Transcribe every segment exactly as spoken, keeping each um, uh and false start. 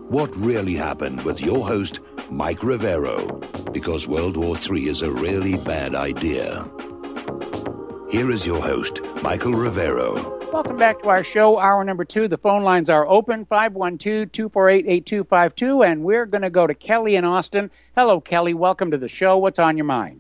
What really happened with your host, Mike Rivero, because World War Three is a really bad idea. Here is your host, Michael Rivero. Welcome back to our show, hour number two. The phone lines are open, five one two, two four eight, eight two five two, and we're going to go to Kelly in Austin. Hello, Kelly. Welcome to the show. What's on your mind?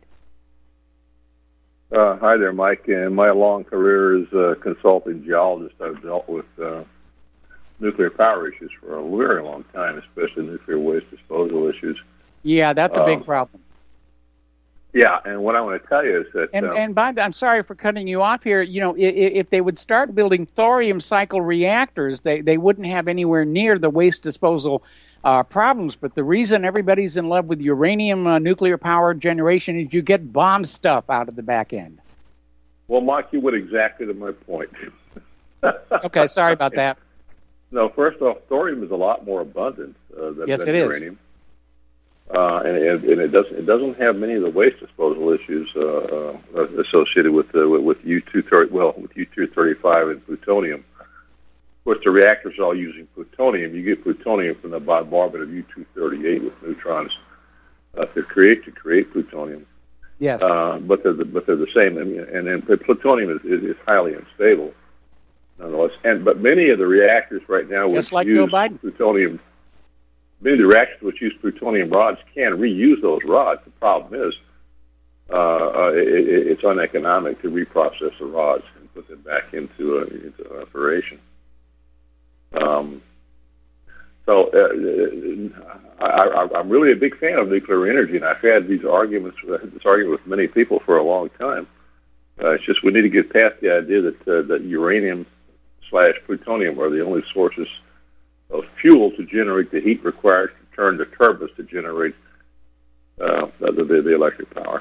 Uh, hi there, Mike. In my long career as a consulting geologist, I've dealt with uh, nuclear power issues for a very long time, especially nuclear waste disposal issues. Yeah, that's a big um, problem. Yeah, and what I want to tell you is that... And, um, and by the, I'm sorry for cutting you off here. You know, if, if they would start building thorium cycle reactors, they, they wouldn't have anywhere near the waste disposal uh, problems. But the reason everybody's in love with uranium uh, nuclear power generation is you get bomb stuff out of the back end. Well, Mike, you went exactly to my point. Okay, sorry about that. No, first off, thorium is a lot more abundant uh, than, yes, than it uranium. Is. Uh, and, and it doesn't it doesn't have many of the waste disposal issues uh, uh, associated with uh, with U two thirty well with U two thirty-five and plutonium. Of course, the reactors are all using plutonium. You get plutonium from the bombardment of U two thirty-eight with neutrons uh, to create to create plutonium. Yes, uh, but they're the, but they're the same. I mean, and then plutonium is, is, is highly unstable, nonetheless. And but many of the reactors right now just which like use Joe Biden. plutonium. Many of the reactors which use plutonium rods can reuse those rods. The problem is uh, uh, it, it's uneconomic to reprocess the rods and put them back into, uh, into operation. Um, so uh, I, I, I'm really a big fan of nuclear energy, and I've had these arguments, uh, this argument with many people for a long time. Uh, it's just we need to get past the idea that uh, that uranium slash plutonium are the only sources of fuel to generate the heat required to turn the turbines to generate uh, the, the, the electric power.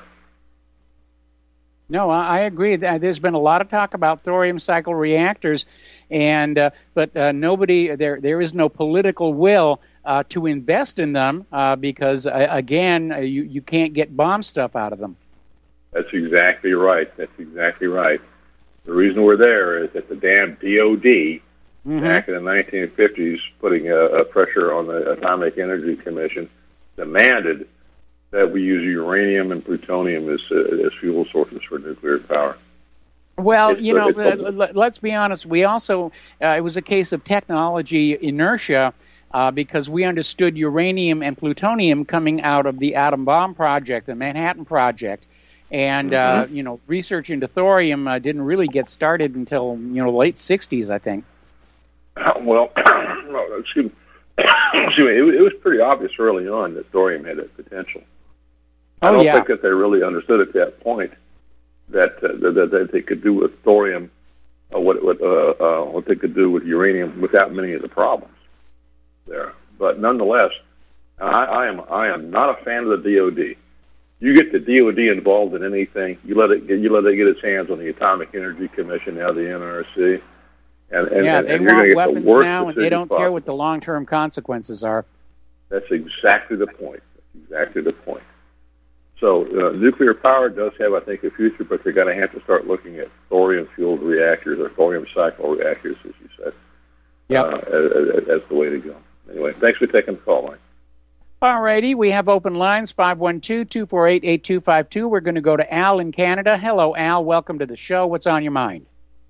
No, I agree. There's been a lot of talk about thorium cycle reactors, and uh, but uh, nobody there. There is no political will uh, to invest in them uh, because, uh, again, uh, you you can't get bomb stuff out of them. That's exactly right. That's exactly right. The reason we're there is that the damn D O D. Mm-hmm. Back in the nineteen fifties, putting a, a pressure on the Atomic Energy Commission, demanded that we use uranium and plutonium as, uh, as fuel sources for nuclear power. Well, it's, you know, uh, let's be honest. We also, uh, it was a case of technology inertia uh, because we understood uranium and plutonium coming out of the atom bomb project, the Manhattan Project. And, mm-hmm. uh, you know, research into thorium uh, didn't really get started until, you know, late sixties, I think. Well, excuse me. excuse me. It, it was pretty obvious early on that thorium had that potential. I oh, don't yeah. think that they really understood at that point that uh, that, that they could do with thorium uh, what what, uh, uh, what they could do with uranium without many of the problems there. But nonetheless, I, I am I am not a fan of the D O D. You get the D O D involved in anything, you let it get, you let it get its hands on the Atomic Energy Commission, now the N R C. And, and, yeah, and, they and want you're weapons get the worst now, and they don't possible. care what the long-term consequences are. That's exactly the point. That's exactly the point. So uh, nuclear power does have, I think, a future, but they're going to have to start looking at thorium-fueled reactors or thorium cycle reactors, as you said, yep. uh, as, as the way to go. Anyway, thanks for taking the call, Mike. All righty, we have open lines, five one two, two four eight, eight two five two. We're going to go to Al in Canada. Hello, Al. Welcome to the show. What's on your mind?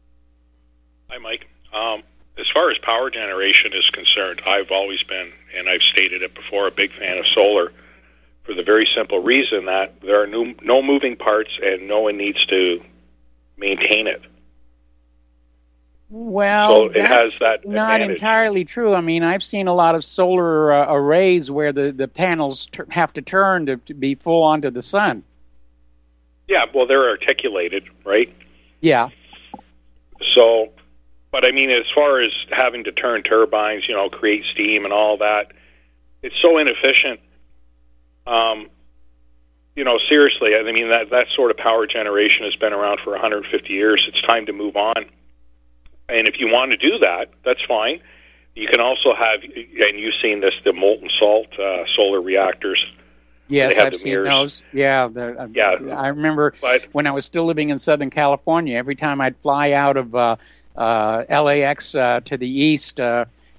Hi, Mike. Um, as far as power generation is concerned, I've always been, and I've stated it before, a big fan of solar for the very simple reason that there are no, no moving parts and no one needs to maintain it. Well, so it that's has that not advantage. entirely true. I mean, I've seen a lot of solar uh, arrays where the, the panels ter- have to turn to, to be full onto the sun. Yeah, well, they're articulated, right? Yeah. So, but I mean, as far as having to turn turbines, you know, create steam and all that, it's so inefficient. Um, you know, seriously, I mean, that, that sort of power generation has been around for one hundred fifty years. It's time to move on. And if you want to do that, that's fine. You can also have, and you've seen this, the molten salt uh, solar reactors. Yes, I've seen mirrors. those. Yeah, the, yeah. I remember but, when I was still living in Southern California, every time I'd fly out of uh, uh, L A X uh, to the east, uh,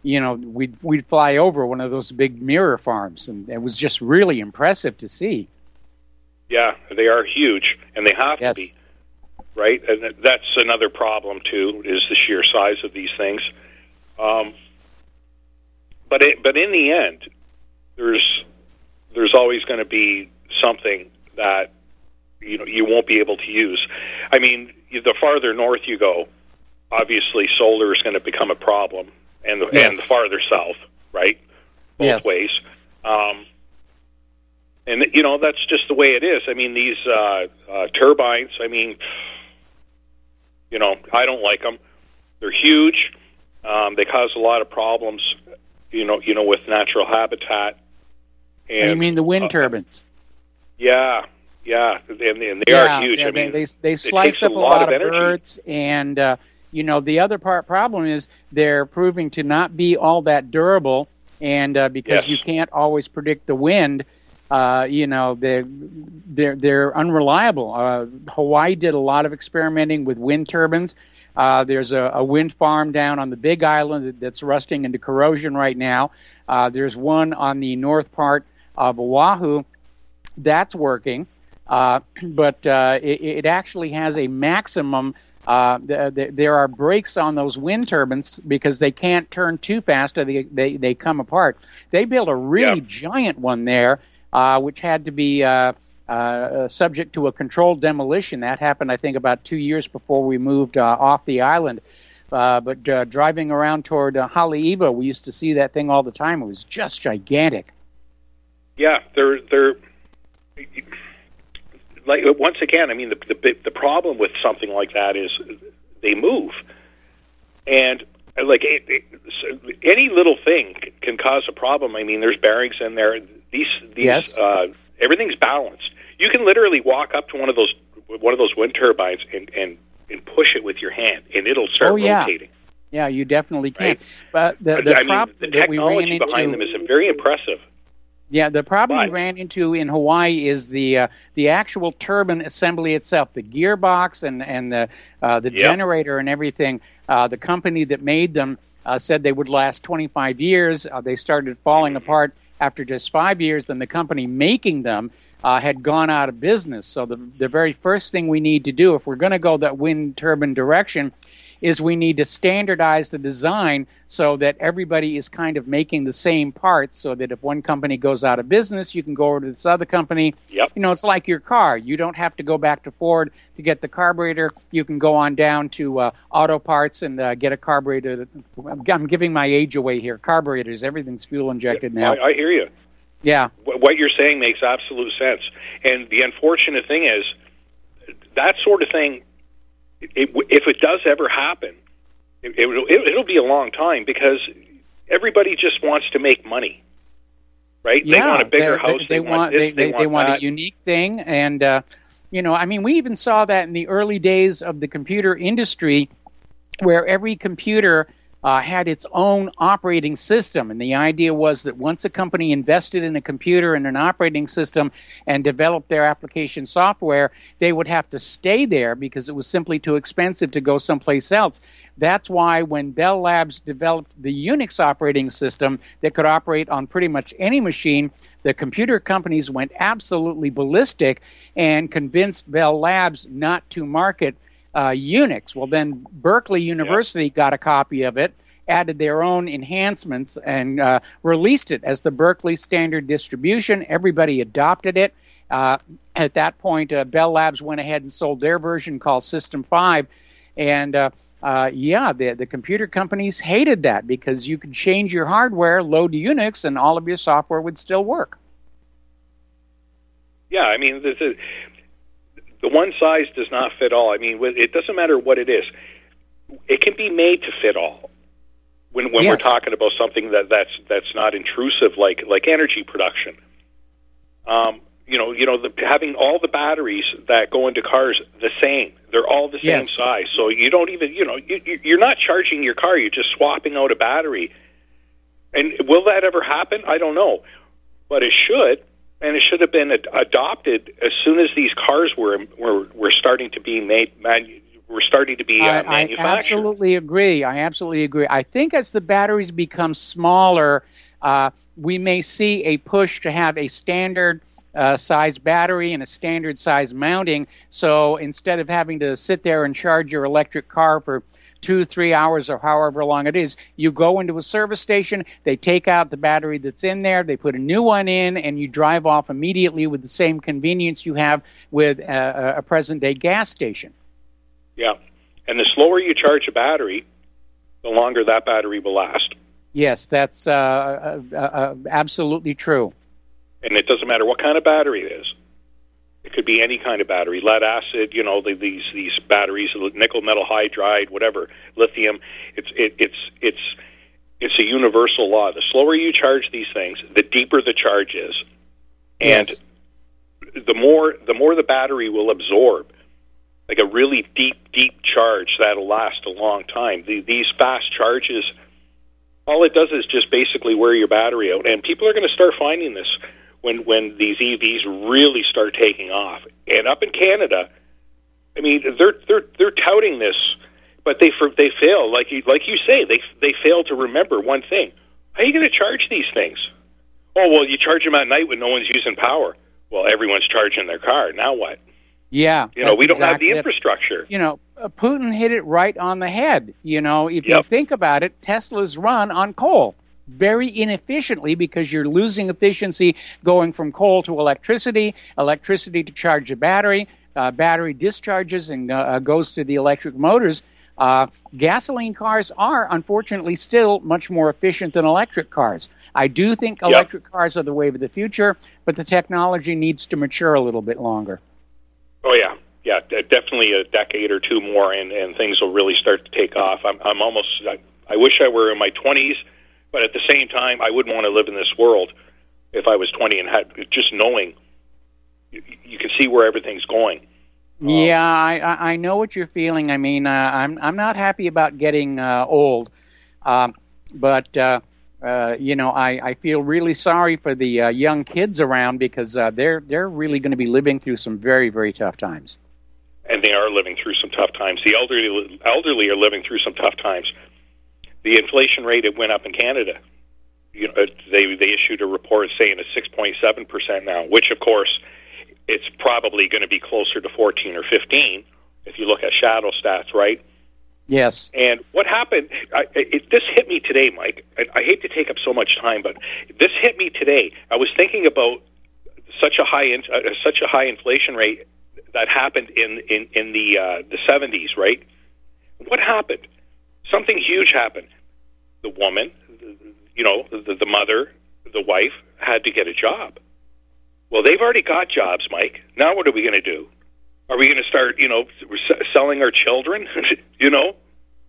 you know, we'd we'd fly over one of those big mirror farms, and it was just really impressive to see. Yeah, they are huge, and they have yes. to be, right? And that's another problem too, is the sheer size of these things. Um, but it, but in the end, there's there's always going to be something that you know you won't be able to use. I mean, the farther north you go, obviously solar is going to become a problem, and the, yes. and the farther south, right? Both yes. ways. Um, and, you know, that's just the way it is. I mean, these uh, uh, turbines, I mean, you know, I don't like them. They're huge. Um, they cause a lot of problems, you know, you know, with natural habitat. And, you mean the wind uh, turbines? Yeah, yeah, and, and they yeah, are huge. Yeah, I mean, they they, they slice up a lot, lot of, of birds, and uh, you know, the other part problem is they're proving to not be all that durable, and uh, because yes. you can't always predict the wind, uh, you know, they're they're, they're unreliable. Uh, Hawaii did a lot of experimenting with wind turbines. Uh, there's a, a wind farm down on the Big Island that's rusting into corrosion right now. Uh, there's one on the north part of Oahu that's working. Uh, but uh, it, it actually has a maximum. Uh, th- th- there are brakes on those wind turbines because they can't turn too fast or they they, they come apart. They built a really yep. giant one there, uh, which had to be uh, uh, subject to a controlled demolition. That happened, I think, about two years before we moved uh, off the island. Uh, but uh, driving around toward uh, Haleiwa, we used to see that thing all the time. It was just gigantic. Yeah, they're they're. Like once again, I mean, the, the the problem with something like that is they move, and like it, it, any little thing can cause a problem. I mean, there's bearings in there. These these yes. uh, everything's balanced. You can literally walk up to one of those one of those wind turbines and and, and push it with your hand, and it'll start oh, yeah. rotating. Yeah, you definitely can. Right? But the the I problem mean, the that we ran technology into behind them is very impressive. Yeah, the problem Why? we ran into in Hawaii is the uh, the actual turbine assembly itself, the gearbox and and the uh, the yep. generator and everything. Uh, the company that made them uh, said they would last twenty-five years. Uh, they started falling apart after just five years, and the company making them uh, had gone out of business. So the the very first thing we need to do, if we're going to go that wind turbine direction, is we need to standardize the design so that everybody is kind of making the same parts, so that if one company goes out of business, you can go over to this other company. Yep. You know, it's like your car. You don't have to go back to Ford to get the carburetor. You can go on down to uh, Auto Parts and uh, get a carburetor. I'm giving my age away here. Carburetors, everything's fuel injected now. I, I hear you. Yeah. What you're saying makes absolute sense. And the unfortunate thing is that sort of thing, It, if it does ever happen, it, it, it, it'll be a long time because everybody just wants to make money, right? Yeah, they want a bigger they, house. They, they, they want, want this, they, they, they, want, they want that. a unique thing, and uh, you know, I mean, we even saw that in the early days of the computer industry, where every computer uh, had its own operating system. And the idea was that once a company invested in a computer and an operating system and developed their application software, they would have to stay there because it was simply too expensive to go someplace else. That's why when Bell Labs developed the Unix operating system that could operate on pretty much any machine, the computer companies went absolutely ballistic and convinced Bell Labs not to market Uh, Unix. Well, then Berkeley University yeah. got a copy of it, added their own enhancements, and uh, released it as the Berkeley Standard Distribution. Everybody adopted it. Uh, at that point, uh, Bell Labs went ahead and sold their version called System five. And, uh, uh, yeah, the, the computer companies hated that because you could change your hardware, load Unix, and all of your software would still work. Yeah, I mean, this is... The one size does not fit all. I mean, it doesn't matter what it is. It can be made to fit all. When when yes. we're talking about something that, that's that's not intrusive, like like energy production. Um, you know, you know, the, having all the batteries that go into cars the same. They're all the same yes. size. So you don't even, you know, you, you're not charging your car. You're just swapping out a battery. And will that ever happen? I don't know, but it should. And it should have been ad- adopted as soon as these cars were were, were starting to be made, man, we're starting to be uh, I, manufactured. I absolutely agree. I absolutely agree. I think as the batteries become smaller, uh, we may see a push to have a standard uh, size battery and a standard size mounting. So instead of having to sit there and charge your electric car for two, three hours or however long it is, you go into a service station, they take out the battery that's in there, they put a new one in, and you drive off immediately with the same convenience you have with a, a present-day gas station. Yeah, and the slower you charge a battery, the longer that battery will last. Yes, that's uh, uh, uh, absolutely true. And it doesn't matter what kind of battery it is. It could be any kind of battery, lead acid, you know, the, these these batteries, nickel metal hydride, whatever, lithium. It's it, it's it's it's a universal law. The slower you charge these things, the deeper the charge is, and yes. the more the more the battery will absorb. Like a really deep, deep charge that'll last a long time. The, these fast charges, all it does is just basically wear your battery out, and people are going to start finding this when when these E Vs really start taking off. And up in Canada, I mean, they're they're they're touting this, but they they fail. Like you like you say, they they fail to remember one thing: how are you going to charge these things? Oh well, you charge them at night when no one's using power. Well, everyone's charging their car. Now what? Yeah, you know, we don't exactly have the infrastructure. It. You know, Putin hit it right on the head. You know, if yep. you think about it, Teslas run on coal very inefficiently because you're losing efficiency going from coal to electricity, electricity to charge a battery, uh, battery discharges and uh, goes to the electric motors. Uh, gasoline cars are, unfortunately, still much more efficient than electric cars. I do think electric yep. cars are the wave of the future, but the technology needs to mature a little bit longer. Oh, yeah. Yeah, definitely a decade or two more, and, and things will really start to take off. I'm, I'm almost, I, I wish I were in my twenties, but at the same time, I wouldn't want to live in this world if I was twenty and had just knowing you, you can see where everything's going. Yeah, um, I, I know what you're feeling. I mean, uh, I'm I'm not happy about getting uh, old, um, but uh, uh, you know, I, I feel really sorry for the uh, young kids around because uh, they're they're really going to be living through some very very tough times. And they are living through some tough times. The elderly elderly are living through some tough times. The inflation rate, it went up in Canada. You know, they they issued a report saying it's six point seven percent now, which of course it's probably going to be closer to fourteen or fifteen if you look at shadow stats, right? Yes. And what happened, I, it, this hit me today, Mike. I, I hate to take up so much time, but this hit me today. I was thinking about such a high in, uh, such a high inflation rate that happened in, in, in the uh, the seventies, right? What happened? Something huge happened. The woman, you know, the, the mother, the wife, had to get a job. Well, they've already got jobs, Mike. Now what are we going to do? Are we going to start, you know, selling our children, you know?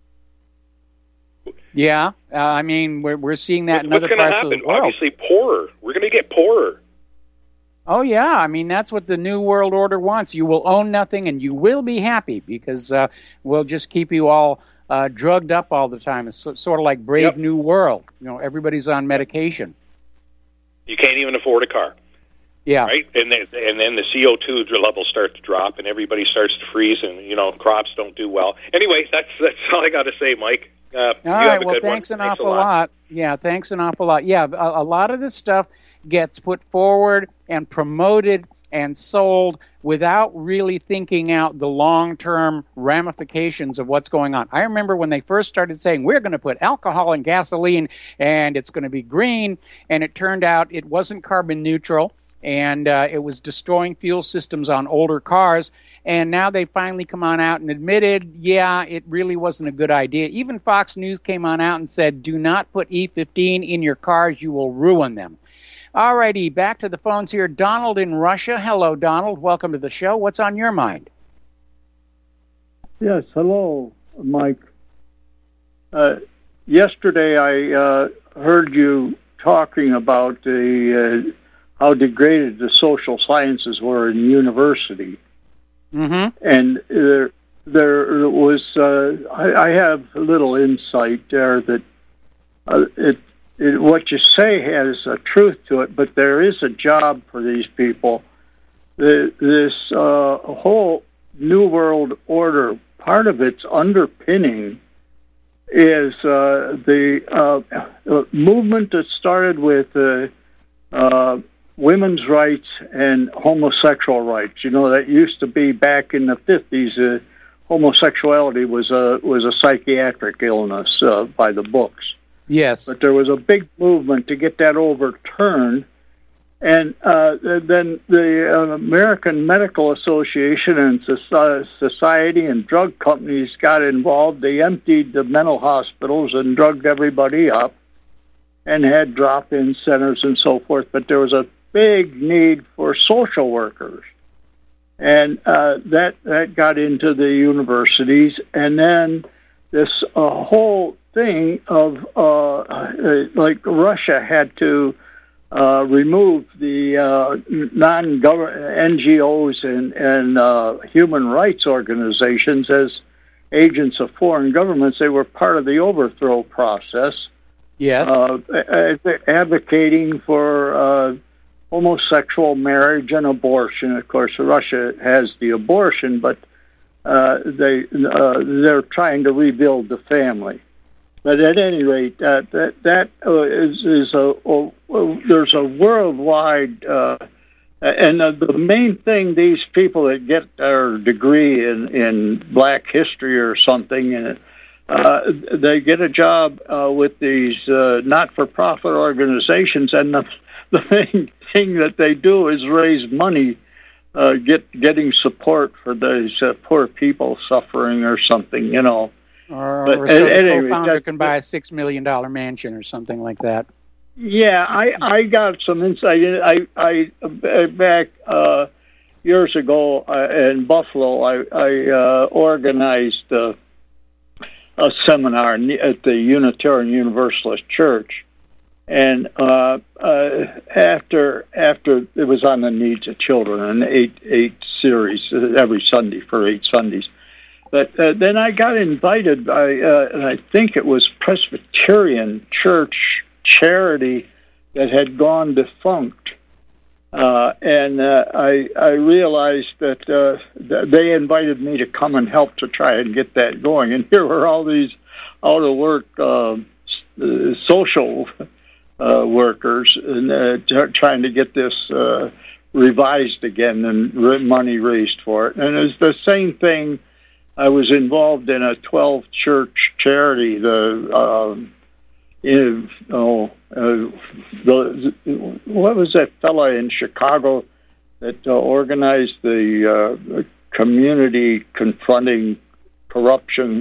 Yeah, uh, I mean, we're we're seeing that What's, in other what's parts happen? of the world. Obviously, poorer. We're going to get poorer. Oh, yeah. I mean, that's what the New World Order wants. You will own nothing and you will be happy because uh, we'll just keep you all uh, drugged up all the time. It's so, sort of like Brave yep. New World. You know, everybody's on medication. You can't even afford a car. Yeah. Right? And then, and then the C O two levels start to drop and everybody starts to freeze and, you know, crops don't do well. Anyway, that's that's all I got to say, Mike. Uh, all you right. have a Well, good thanks one. an thanks awful lot. lot. Yeah, thanks an awful lot. Yeah, a, a lot of this stuff gets put forward and promoted and sold without really thinking out the long-term ramifications of what's going on. I remember when they first started saying, we're going to put alcohol in gasoline and it's going to be green, and it turned out it wasn't carbon neutral, and uh, it was destroying fuel systems on older cars, and now they finally come on out and admitted, yeah, it really wasn't a good idea. Even Fox News came on out and said, do not put E fifteen in your cars, you will ruin them. All righty, back to the phones here. Donald in Russia. Hello, Donald. Welcome to the show. What's on your mind? Yes, hello, Mike. Uh, yesterday I uh, heard you talking about the uh, how degraded the social sciences were in university. Mm-hmm. And there, there was, uh, I, I have a little insight there that uh, it It, what you say has a truth to it, but there is a job for these people. The, this uh, whole New World Order part of its underpinning is uh, the uh, movement that started with uh, uh, women's rights and homosexual rights. You know, that used to be back in the fifties. Uh, homosexuality was a was a psychiatric illness uh, by the books. Yes, but there was a big movement to get that overturned. And uh, then the uh, American Medical Association and society and drug companies got involved. They emptied the mental hospitals and drugged everybody up and had drop-in centers and so forth. But there was a big need for social workers. And uh, that, that got into the universities. And then this uh, whole thing of, uh, uh, like Russia had to Uh, remove the uh, non-government N G Os and, and uh, human rights organizations as agents of foreign governments. They were part of the overthrow process. Yes, uh, advocating for uh, homosexual marriage and abortion. Of course, Russia has the abortion, but uh, they uh, they're trying to rebuild the family. But at any rate, uh, that that uh, is, is a, a, a there's a worldwide, uh, and uh, the main thing, these people that get their degree in, in Black history or something, and uh, they get a job uh, with these uh, not-for-profit organizations, and the, the main thing that they do is raise money, uh, get getting support for these uh, poor people suffering or something, you know. Or, but, or so the anyway, co-founder can buy a six million dollar mansion or something like that. Yeah, I, I got some insight. I I back uh, years ago uh, in Buffalo, I, I uh, organized uh, a seminar at the Unitarian Universalist Church, and uh, uh, after after it was on the needs of children, an eight eight series every Sunday for eight Sundays. But uh, then I got invited by, uh, and I think it was Presbyterian Church Charity that had gone defunct. Uh, and uh, I, I realized that uh, th- they invited me to come and help to try and get that going. And here were all these out-of-work uh, social uh, workers and, uh, t- trying to get this uh, revised again and r- money raised for it. And it's the same thing. I was involved in a twelve church charity. The uh, in, oh, uh, the what was that fella in Chicago that uh, organized the uh, community confronting corruption?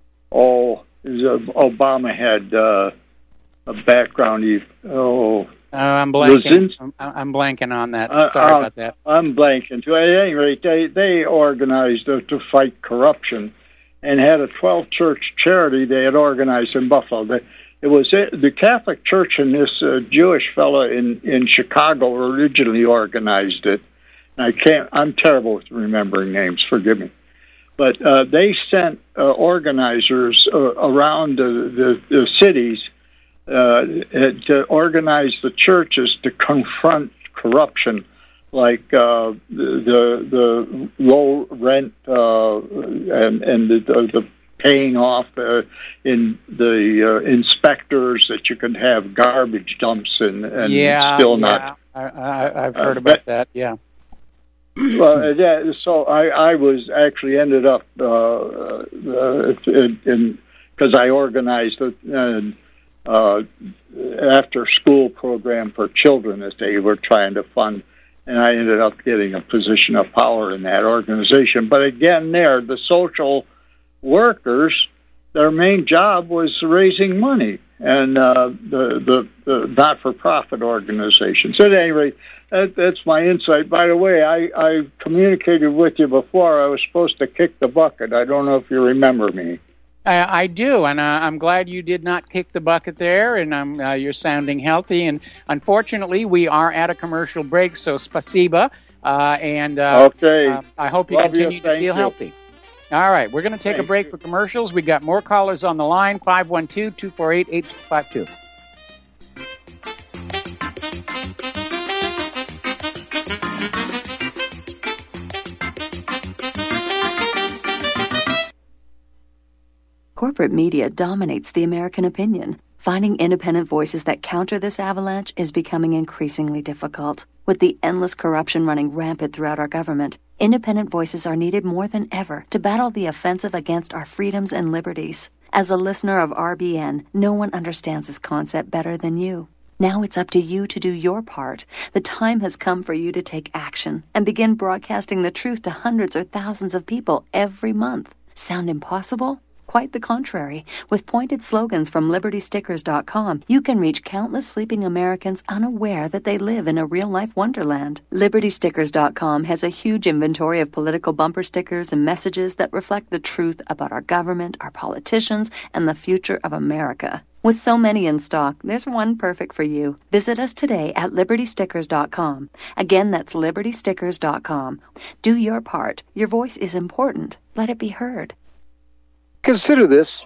Oh, Obama had uh, a background. He, oh. Uh, I'm blanking. I'm, I'm blanking on that. Sorry uh, about that. I'm blanking too. At any rate, they they organized uh, to fight corruption, and had a twelve church charity they had organized in Buffalo. They, it was it, the Catholic Church and this uh, Jewish fellow in in Chicago originally organized it. And I can't. I'm terrible with remembering names. Forgive me. But uh, they sent uh, organizers uh, around the, the, the cities. Uh, to organize the churches to confront corruption, like uh, the, the the low rent uh, and and the, the, the paying off uh, in the uh, inspectors that you can have garbage dumps and, and yeah, still yeah. not. I, I, I've heard uh, about but, that. Yeah. Well, yeah. So I, I was actually ended up uh, uh, in because I organized it. Uh, Uh, after school program for children that they were trying to fund, and I ended up getting a position of power in that organization. But again, there, the social workers, their main job was raising money, and uh, the, the, the not-for-profit organizations. At any rate, that, that's my insight. By the way, I, I communicated with you before. I was supposed to kick the bucket. I don't know if you remember me. I, I do, and uh, I'm glad you did not kick the bucket there, and um, uh, you're sounding healthy. And unfortunately, we are at a commercial break, so spasiba, uh, and uh, okay. uh, I hope you Love continue you. to Thank feel you. healthy. All right, we're going to take Thank a break you. for commercials. We got more callers on the line, five one two, two four eight, eight two five two. Corporate media dominates the American opinion. Finding independent voices that counter this avalanche is becoming increasingly difficult. With the endless corruption running rampant throughout our government, independent voices are needed more than ever to battle the offensive against our freedoms and liberties. As a listener of R B N, no one understands this concept better than you. Now it's up to you to do your part. The time has come for you to take action and begin broadcasting the truth to hundreds or thousands of people every month. Sound impossible? Quite the contrary. With pointed slogans from Liberty Stickers dot com, you can reach countless sleeping Americans unaware that they live in a real-life wonderland. Liberty Stickers dot com has a huge inventory of political bumper stickers and messages that reflect the truth about our government, our politicians, and the future of America. With so many in stock, there's one perfect for you. Visit us today at Liberty Stickers dot com. Again, that's Liberty Stickers dot com. Do your part. Your voice is important. Let it be heard. Consider this.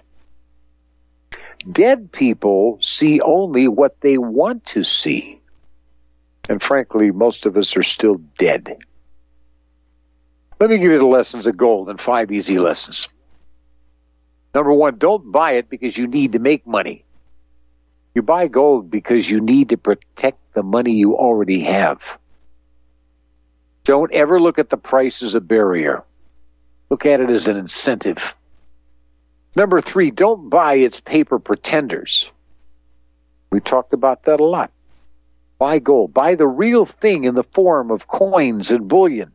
Dead people see only what they want to see. And frankly, most of us are still dead. Let me give you the lessons of gold in five easy lessons. Number one, don't buy it because you need to make money. You buy gold because you need to protect the money you already have. Don't ever look at the price as a barrier. Look at it as an incentive. Number three, don't buy its paper pretenders. We talked about that a lot. Buy gold. Buy the real thing in the form of coins and bullion.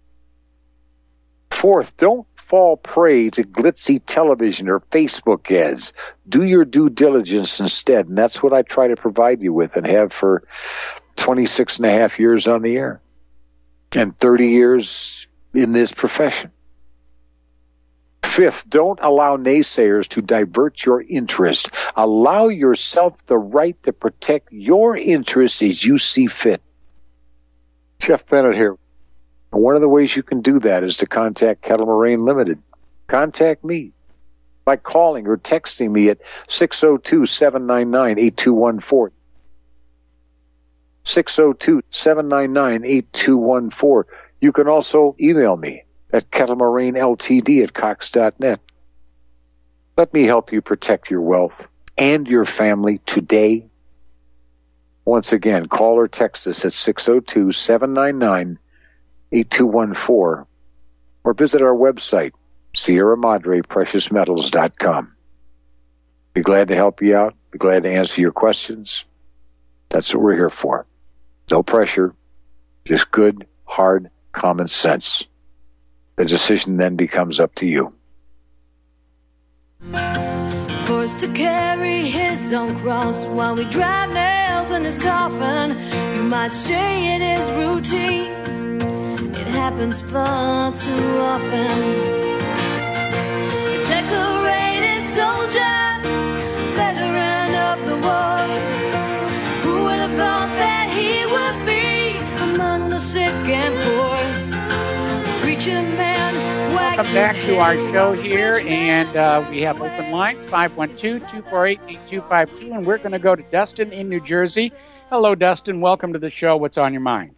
Fourth, don't fall prey to glitzy television or Facebook ads. Do your due diligence instead, and that's what I try to provide you with and have for twenty-six and a half years on the air and thirty years in this profession. Fifth, don't allow naysayers to divert your interest. Allow yourself the right to protect your interests as you see fit. Jeff Bennett here. One of the ways you can do that is to contact Kettle Moraine Limited. Contact me by calling or texting me at six oh two, seven nine nine, eight two one four. six oh two, seven nine nine, eight two one four. You can also email me at kettlemoraineltd at cox dot net. Let me help you protect your wealth and your family today. Once again, call or text us at six oh two, seven nine nine, eight two one four or visit our website, Sierra Madre Precious Metals dot com. Be glad to help you out. Be glad to answer your questions. That's what we're here for. No pressure, just good, hard, common sense. The decision then becomes up to you. Forced to carry his own cross while we drive nails in his coffin. You might say it is routine. It happens far too often. A decorated soldier, veteran of the war. Who would have thought that he would be among the sick and poor? Welcome back to our show here, and uh, we have open lines, five one two, two four eight, eight two five two, and we're going to go to Dustin in New Jersey. Hello, Dustin. Welcome to the show. What's on your mind?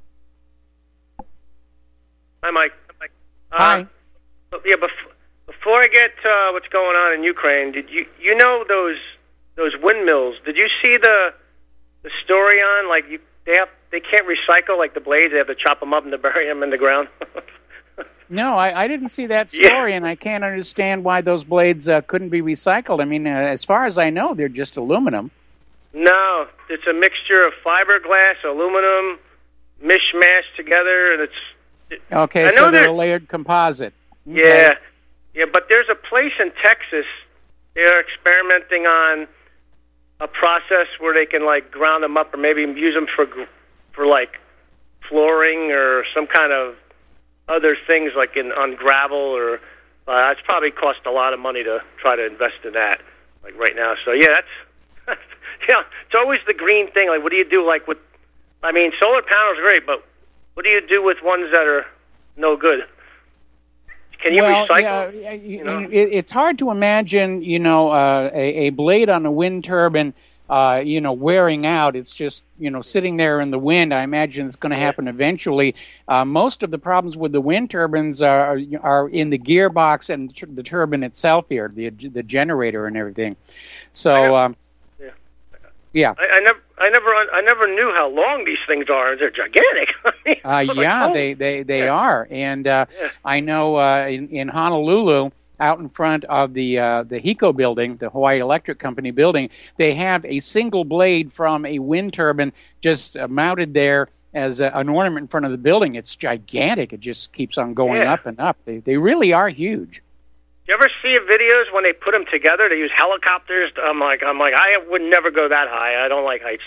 Hi, Mike. Uh, Hi. Yeah, bef- before I get uh, what's going on in Ukraine, did you you know those those windmills? Did you see the the story on like you they have they can't recycle like the blades? They have to chop them up and to bury them in the ground. No, I, I didn't see that story, yeah. And I can't understand why those blades uh, couldn't be recycled. I mean, uh, as far as I know, they're just aluminum. No, it's a mixture of fiberglass, aluminum, mishmashed together, and it's... It, okay, so they're a layered composite. Okay. Yeah, yeah, but there's a place in Texas, they're experimenting on a process where they can, like, ground them up or maybe use them for, for like, flooring or some kind of other things like in on gravel or uh, it's probably cost a lot of money to try to invest in that like right now. So yeah, that's yeah, it's always the green thing. Like, what do you do? Like with, I mean, solar panels are great, but what do you do with ones that are no good? Can you well, recycle? Yeah, you, you know? it, it's hard to imagine, you know, uh, a, a blade on a wind turbine uh, you know, wearing out. It's just, you know, sitting there in the wind. I imagine it's going to happen eventually. Uh, most of the problems with the wind turbines are are in the gearbox and the turbine itself here, the the generator and everything. So, um, yeah, yeah. I, I never, I never, I never knew how long these things are. They're gigantic. I mean, uh, yeah, like, oh. they they they yeah. are, and uh, yeah. I know uh, in in Honolulu, out in front of the uh, the HECO building, the Hawaii Electric Company building, they have a single blade from a wind turbine just uh, mounted there as a, an ornament in front of the building. It's gigantic. It just keeps on going yeah. up and up. They they really are huge. You ever see videos when they put them together? They use helicopters. I'm like, I'm like, I would never go that high. I don't like heights.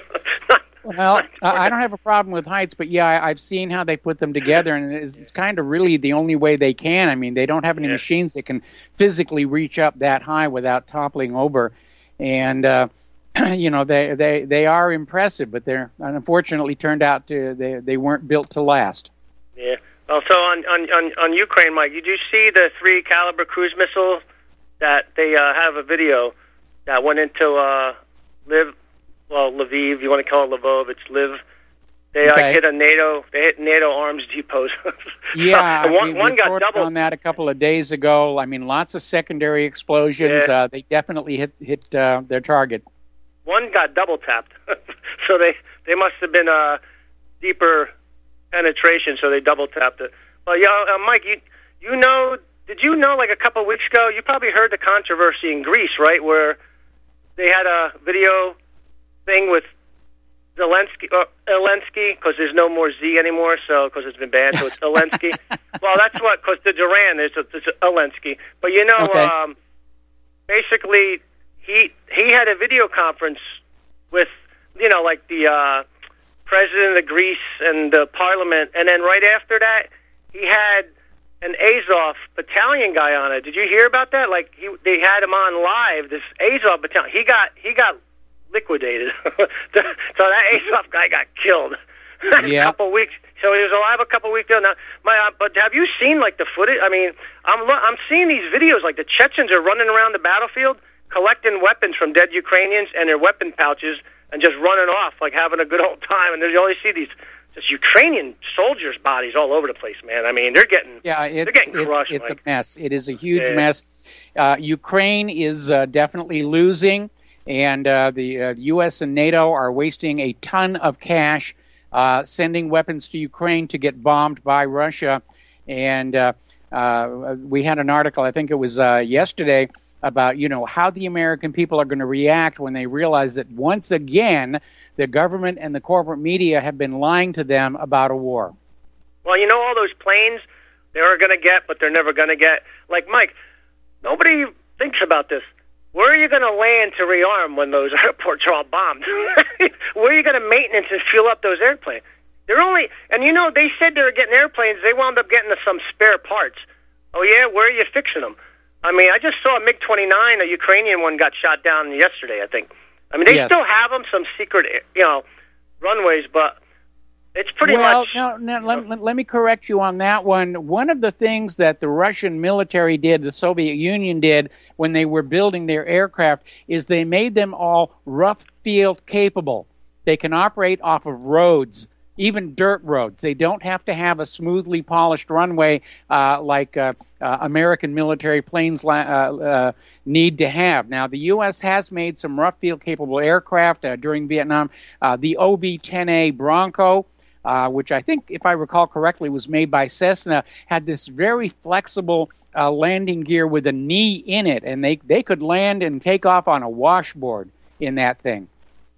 Well, I don't have a problem with heights, but yeah, I, I've seen how they put them together, and it's, it's kind of really the only way they can. I mean, they don't have any yeah. machines that can physically reach up that high without toppling over, and uh, you know they, they they are impressive, but they're unfortunately turned out to they they weren't built to last. Yeah. Well, so on on on, on Ukraine, Mike, did you see the three caliber cruise missiles that they uh, have a video that went into uh, Liv? Well, Lviv, you want to call it Lvov, it's Liv. They okay. uh, hit a NATO, they hit NATO arms depots. Yeah, and one, we one got reported doubled on that a couple of days ago. I mean, lots of secondary explosions. Yeah. Uh, they definitely hit hit uh, their target. One got double tapped, so they they must have been uh, deeper penetration, so they double tapped it. Well, yeah, uh, Mike, you you know, did you know like a couple of weeks ago? You probably heard the controversy in Greece, right, where they had a video thing with Zelensky, uh, Zelensky, because there's no more Z anymore, so because it's been banned, so it's Zelensky. Well, that's what, because the Duran is it's Zelensky. But you know, okay. um, basically, he he had a video conference with, you know, like the uh, president of Greece and the parliament, and then right after that, he had an Azov battalion guy on it. Did you hear about that? Like he, they had him on live. This Azov battalion, he got he got. liquidated. So that Azov guy got killed. Yeah. A couple weeks. So he was alive a couple weeks ago. Now, my, uh, but have you seen like the footage? I mean, I'm I'm seeing these videos. Like the Chechens are running around the battlefield collecting weapons from dead Ukrainians and their weapon pouches and just running off, like having a good old time. And you always see these just Ukrainian soldiers' bodies all over the place, man. I mean, they're getting yeah, it's they're getting it's, crushed, it's like. a mess. It is a huge Yeah. mess. Uh, Ukraine is uh, definitely losing. And uh, the uh, U S and NATO are wasting a ton of cash uh, sending weapons to Ukraine to get bombed by Russia. And uh, uh, we had an article, I think it was uh, yesterday, about, you know, how the American people are going to react when they realize that once again the government and the corporate media have been lying to them about a war. Well, you know all those planes they were going to get, but they're never going to get. Like, Mike, nobody thinks about this. Where are you going to land to rearm when those airports are all bombed? Where are you going to maintenance and fuel up those airplanes? They're only, and you know, they said they were getting airplanes. They wound up getting some spare parts. Oh, yeah? Where are you fixing them? I mean, I just saw a MiG twenty-nine, a Ukrainian one, got shot down yesterday, I think. I mean, they yes. still have them, some secret, you know, runways, but it's pretty well, much... Well, no, no, let, let, let me correct you on that one. One of the things that the Russian military did, the Soviet Union did, when they were building their aircraft, is they made them all rough field capable. They can operate off of roads, even dirt roads. They don't have to have a smoothly polished runway uh, like uh, uh, American military planes uh, uh, need to have. Now, the U S has made some rough field capable aircraft uh, during Vietnam. Uh, the O B ten A Bronco, Uh, which I think, if I recall correctly, was made by Cessna, had this very flexible uh, landing gear with a knee in it, and they, they could land and take off on a washboard in that thing.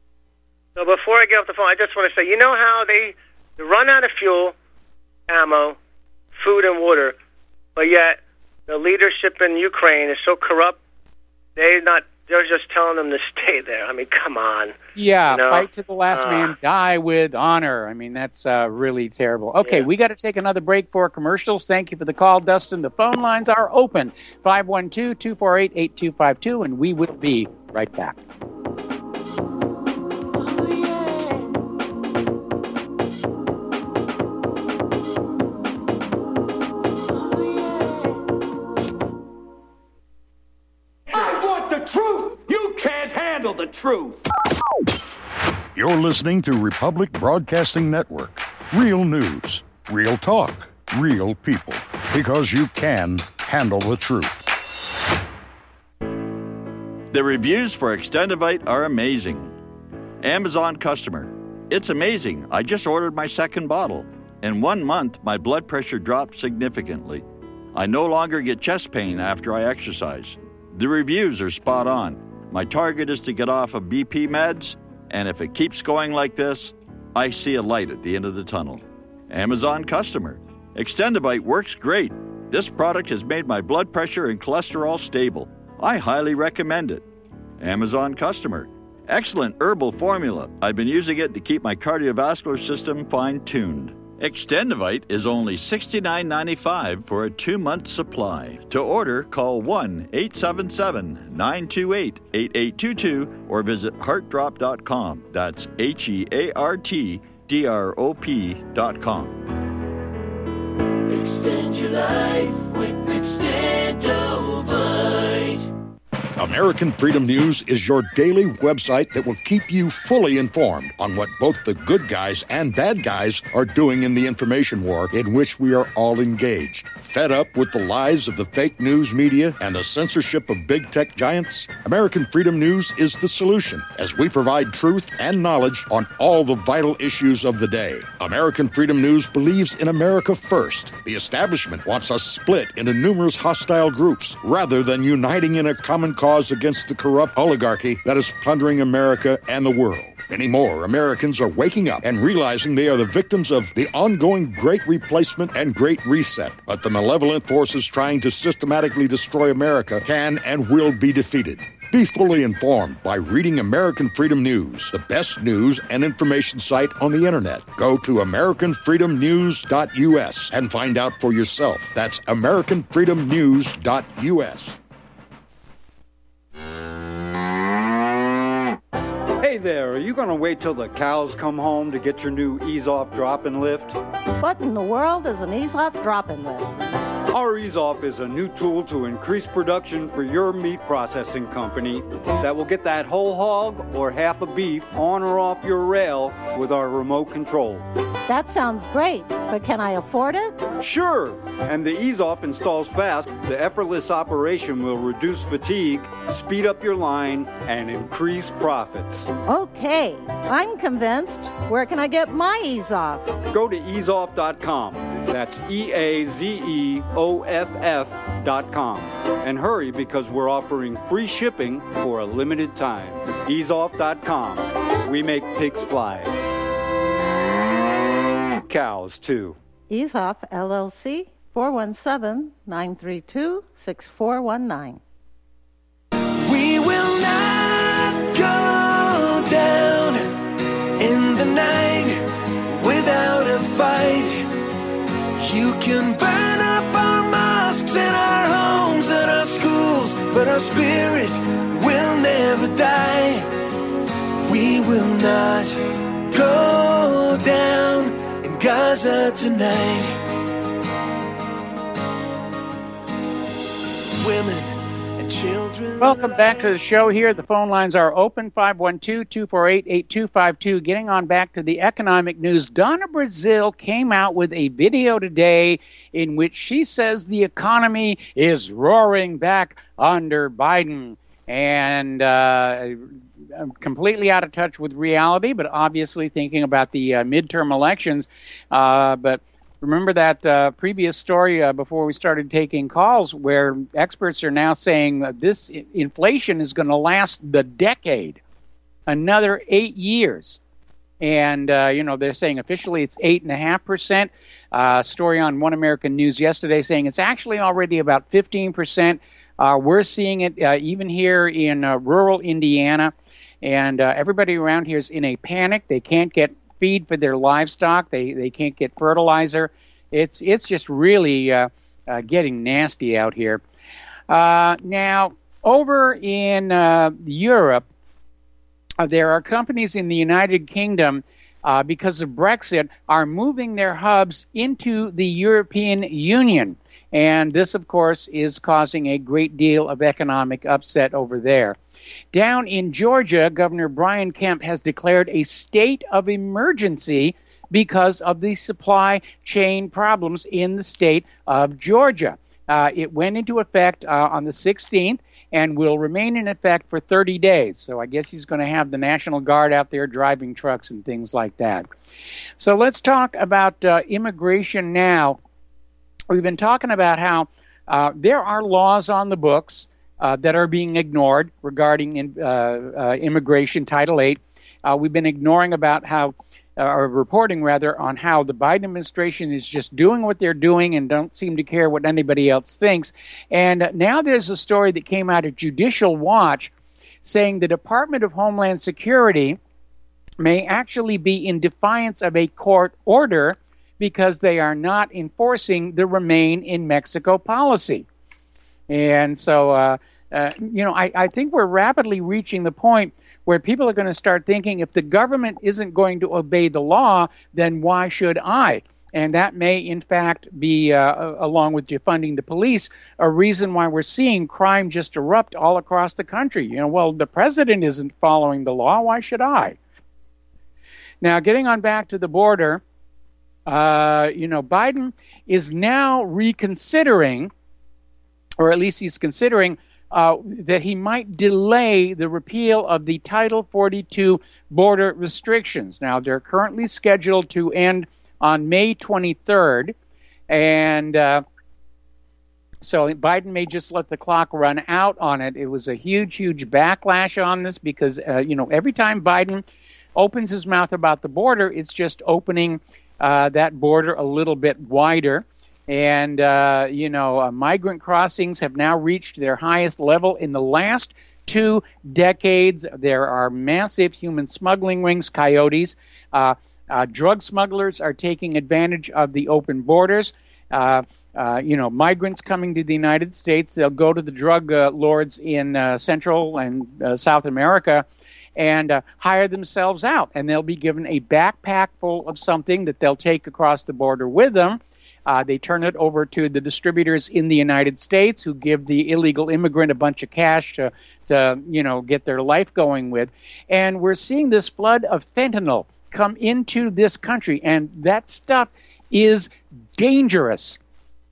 So before I get off the phone, I just want to say, you know how they, they run out of fuel, ammo, food, and water, but yet the leadership in Ukraine is so corrupt, they're not. They're just telling them to stay there. I mean, come on. Yeah, you know? Fight to the last uh, man, die with honor. I mean, that's uh, really terrible. Okay, yeah. we got to take another break for commercials. Thank you for the call, Dustin. The phone lines are open, five one two, two four eight, eight two five two, and we will be right back. I want the truth. You can't handle handle the truth. You're listening to Republic Broadcasting Network. Real news, real talk, real people. Because you can handle the truth. The reviews for Extendivite are amazing. Amazon customer. It's amazing. I just ordered my second bottle. In one month, my blood pressure dropped significantly. I no longer get chest pain after I exercise. The reviews are spot on. My target is to get off of B P meds, and if it keeps going like this, I see a light at the end of the tunnel. Amazon customer. Extendivite works great. This product has made my blood pressure and cholesterol stable. I highly recommend it. Amazon customer. Excellent herbal formula. I've been using it to keep my cardiovascular system fine-tuned. Extendivite is only sixty-nine ninety-five for a two-month supply. To order, call one eight seven seven, nine two eight, eight eight two two or visit heart drop dot com. That's H E A R T D R O P dot com. Extend your life with Extendovite. American Freedom News is your daily website that will keep you fully informed on what both the good guys and bad guys are doing in the information war in which we are all engaged. Fed up with the lies of the fake news media and the censorship of big tech giants? American Freedom News is the solution, as we provide truth and knowledge on all the vital issues of the day. American Freedom News believes in America first. The establishment wants us split into numerous hostile groups rather than uniting in a common cause against the corrupt oligarchy that is plundering America and the world. Many more Americans are waking up and realizing they are the victims of the ongoing Great Replacement and Great Reset. But the malevolent forces trying to systematically destroy America can and will be defeated. Be fully informed by reading American Freedom News, the best news and information site on the internet. Go to American Freedom News dot U S and find out for yourself. That's American Freedom News dot U S. Hey there, are you going to wait till the cows come home to get your new Ease-Off drop-in lift? What in the world is an Ease-Off drop-in lift? Our Ease-Off is a new tool to increase production for your meat processing company that will get that whole hog or half a beef on or off your rail with our remote control. That sounds great, but can I afford it? Sure, and the Ease-Off installs fast. The effortless operation will reduce fatigue, speed up your line, and increase profits. Okay, I'm convinced. Where can I get my Ease-Off? Go to ease off dot com. That's E A Z E O F F dot com. And hurry, because we're offering free shipping for a limited time. ease off dot com. We make pigs fly. Cows, too. Ease-Off, L L C, four one seven, nine three two, six four one nine. We will not go down in the night without a fight. You can burn up our mosques and our homes and our schools, but our spirit will never die. We will not go down in Gaza tonight. Women and children. Welcome back to the show here. The phone lines are open, five one two, two four eight, eight two five two. Getting on back to the economic news, Donna Brazile came out with a video today in which she says the economy is roaring back under Biden. And uh, I'm completely out of touch with reality, but obviously thinking about the uh, midterm elections. Uh, but remember that uh, previous story uh, before we started taking calls where experts are now saying that this I- inflation is going to last the decade, another eight years. And, uh, you know, they're saying officially it's eight point five percent. Uh, story on One American News yesterday saying it's actually already about fifteen percent. Uh, we're seeing it uh, even here in uh, rural Indiana. And uh, everybody around here is in a panic. They can't get feed for their livestock. They they can't get fertilizer. It's it's just really uh, uh, getting nasty out here. Uh, now, over in uh, Europe, uh, there are companies in the United Kingdom, uh, because of Brexit, are moving their hubs into the European Union. And this, of course, is causing a great deal of economic upset over there. Down in Georgia, Governor Brian Kemp has declared a state of emergency because of the supply chain problems in the state of Georgia. Uh, it went into effect uh, on the sixteenth and will remain in effect for thirty days. So I guess he's going to have the National Guard out there driving trucks and things like that. So let's talk about uh, immigration now. We've been talking about how uh, there are laws on the books uh, that are being ignored regarding in, uh, uh, immigration, Title eight. Uh, we've been ignoring about how, uh, or reporting rather, on how the Biden administration is just doing what they're doing and don't seem to care what anybody else thinks. And uh, now there's a story that came out of Judicial Watch saying the Department of Homeland Security may actually be in defiance of a court order because they are not enforcing the Remain in Mexico policy. And so, uh, uh, you know, I, I think we're rapidly reaching the point where people are going to start thinking, if the government isn't going to obey the law, then why should I? And that may, in fact, be, uh, along with defunding the police, a reason why we're seeing crime just erupt all across the country. You know, well, the president isn't following the law. Why should I? Now, getting on back to the border, Uh, you know, Biden is now reconsidering, or at least he's considering, uh, that he might delay the repeal of the Title forty-two border restrictions. Now, they're currently scheduled to end on May twenty-third, and uh, so Biden may just let the clock run out on it. It was a huge, huge backlash on this because, uh, you know, every time Biden opens his mouth about the border, it's just opening Uh, that border a little bit wider. And, uh, you know, uh, migrant crossings have now reached their highest level in the last two decades. There are massive human smuggling rings, coyotes. Uh, uh, drug smugglers are taking advantage of the open borders. Uh, uh, you know, migrants coming to the United States, they'll go to the drug uh, lords in uh, Central and uh, South America and uh, hire themselves out. And they'll be given a backpack full of something that they'll take across the border with them. Uh, they turn it over to the distributors in the United States who give the illegal immigrant a bunch of cash to, to, you know, get their life going with. And we're seeing this flood of fentanyl come into this country, and that stuff is dangerous.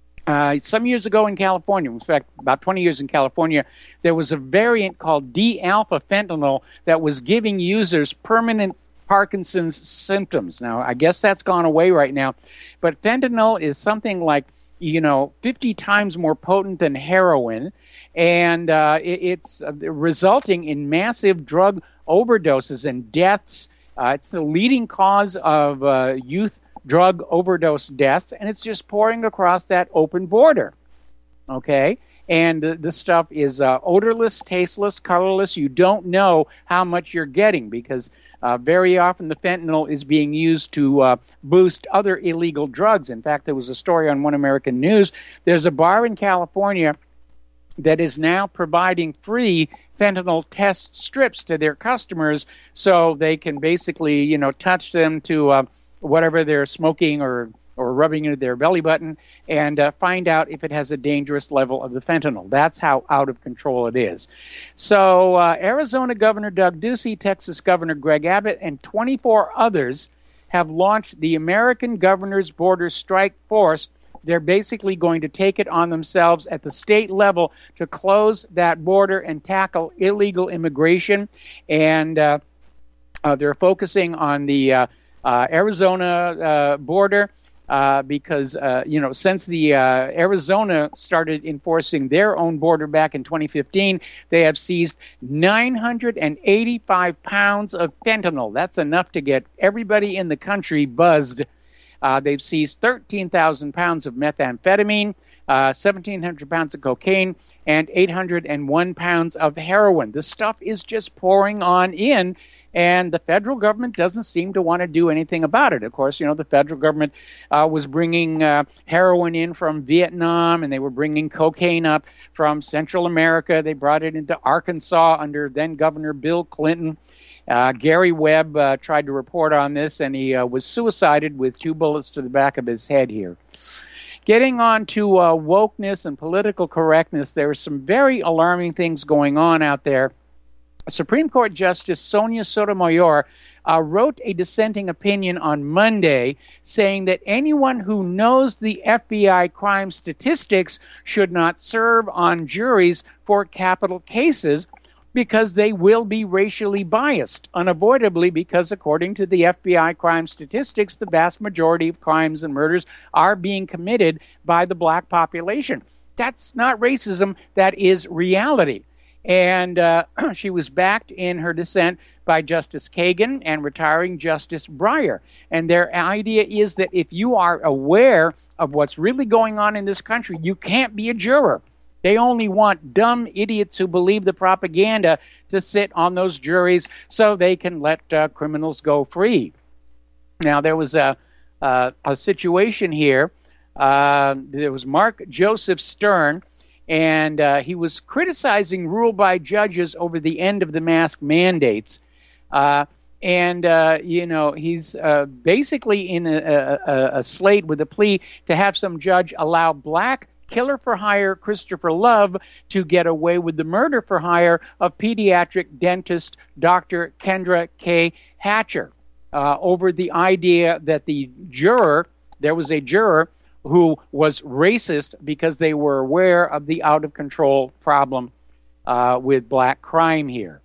Uh, some years ago in California, in fact, about twenty years in California, there was a variant called D-alpha fentanyl that was giving users permanent Parkinson's symptoms. Now, I guess that's gone away right now, but fentanyl is something like, you know, fifty times more potent than heroin, and uh, it, it's uh, resulting in massive drug overdoses and deaths. Uh, it's the leading cause of uh, youth drug overdose deaths, and it's just pouring across that open border, okay? And uh, this stuff is uh, odorless, tasteless, colorless. You don't know how much you're getting because uh, very often the fentanyl is being used to uh, boost other illegal drugs. In fact, there was a story on One American News. There's a bar in California that is now providing free fentanyl test strips to their customers so they can basically, you know, touch them to uh, whatever they're smoking or or rubbing into their belly button and uh, find out if it has a dangerous level of the fentanyl. That's how out of control it is. So uh, Arizona Governor Doug Ducey, Texas Governor Greg Abbott, and twenty-four others have launched the American Governors Border Strike Force. They're basically going to take it on themselves at the state level to close that border and tackle illegal immigration. And uh, uh, they're focusing on the uh, uh, Arizona uh, border uh, because, uh, you know, since the uh, Arizona started enforcing their own border back in twenty fifteen, they have seized nine hundred eighty-five pounds of fentanyl. That's enough to get everybody in the country buzzed. Uh, they've seized thirteen thousand pounds of methamphetamine, uh, seventeen hundred pounds of cocaine, and eight hundred one pounds of heroin. This stuff is just pouring on in, and the federal government doesn't seem to want to do anything about it. Of course, you know, the federal government uh, was bringing uh, heroin in from Vietnam, and they were bringing cocaine up from Central America. They brought it into Arkansas under then-Governor Bill Clinton. Uh, Gary Webb uh, tried to report on this, and he uh, was suicided with two bullets to the back of his head here. Getting on to uh, wokeness and political correctness, there are some very alarming things going on out there. Supreme Court Justice Sonia Sotomayor uh, wrote a dissenting opinion on Monday saying that anyone who knows the F B I crime statistics should not serve on juries for capital cases because they will be racially biased, unavoidably, because according to the F B I crime statistics, the vast majority of crimes and murders are being committed by the black population. That's not racism, that is reality. And uh, she was backed in her dissent by Justice Kagan and retiring Justice Breyer. And their idea is that if you are aware of what's really going on in this country, you can't be a juror. They only want dumb idiots who believe the propaganda to sit on those juries so they can let uh, criminals go free. Now, there was a, uh, a situation here. Uh, there was Mark Joseph Stern, and uh, he was criticizing rule by judges over the end of the mask mandates. Uh, and, uh, you know, he's uh, basically in a, a, a slate with a plea to have some judge allow black killer for hire Christopher Love to get away with the murder for hire of pediatric dentist Doctor Kendra K. Hatcher uh, over the idea that the juror, there was a juror who was racist because they were aware of the out-of-control problem uh, with black crime here.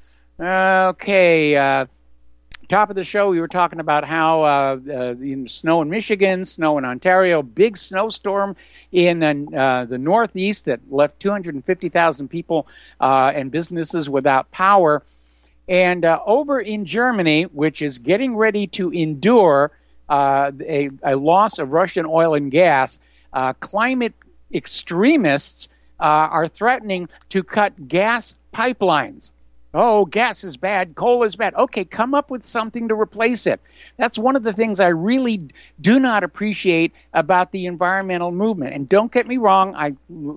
Okay, uh, top of the show, we were talking about how uh, uh, in snow in Michigan, snow in Ontario, big snowstorm in uh, the Northeast that left two hundred fifty thousand people uh, and businesses without power. And uh, over in Germany, which is getting ready to endure uh, a, a loss of Russian oil and gas, uh, climate extremists uh, are threatening to cut gas pipelines. Oh, gas is bad, coal is bad. Okay, come up with something to replace it. That's one of the things I really do not appreciate about the environmental movement. And don't get me wrong, I,